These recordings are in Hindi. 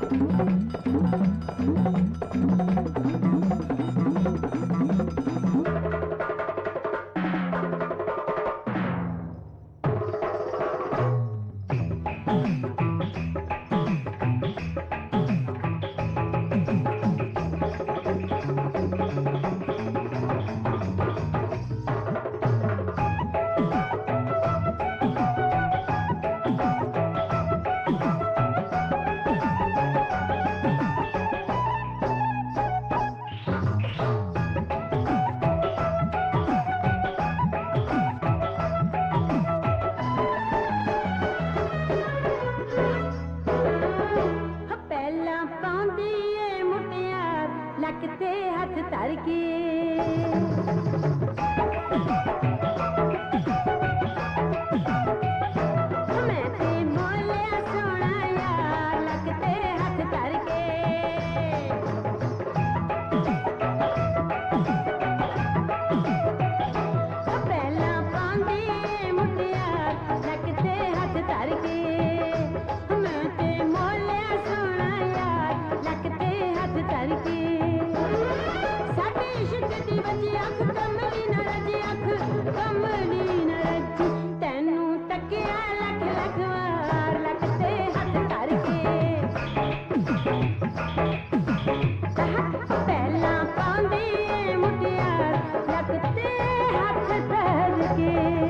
लगते हाथ धर के मैं ते बोलिया सोना यार लगते हाथ धर के पहला पांदी मुटियार लगते हाथ धर के मैं ते बोलिया सोना यार लगते हाथ धर के दी बजी अख कमली न रजी अख कमली न रजी तेनू तकिया लख लख वार लगते हाथ धर के पहला पांदी मुटियार लगते हाथ धर के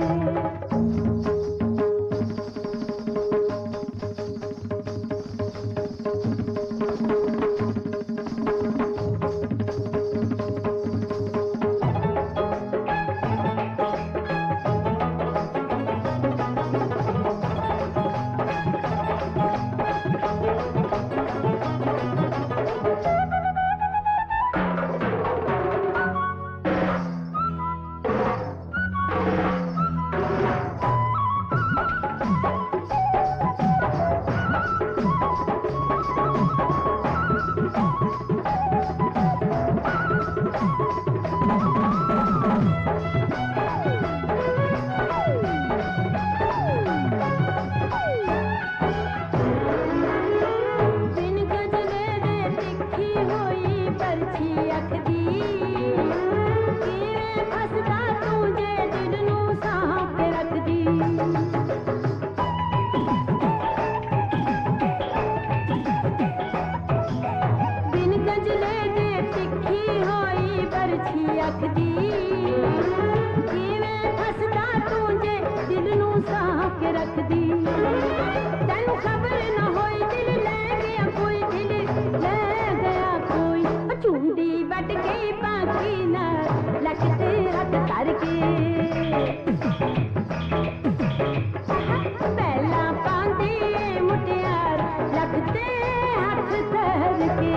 पहला पांदी मुटियार लगते हाथ धर के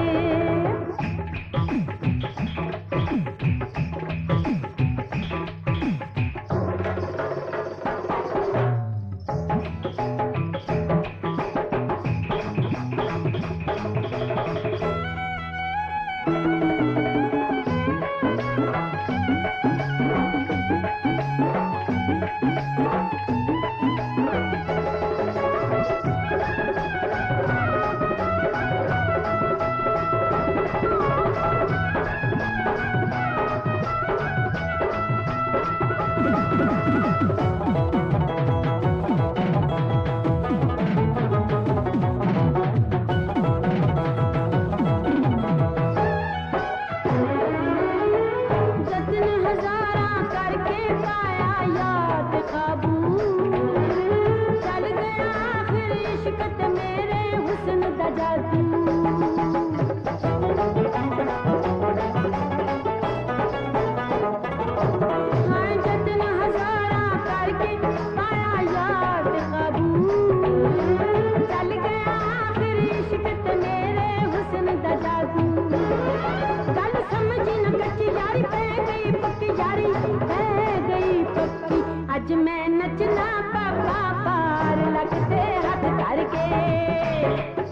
आज मैं नचना पापा पार लगते हाथ धर के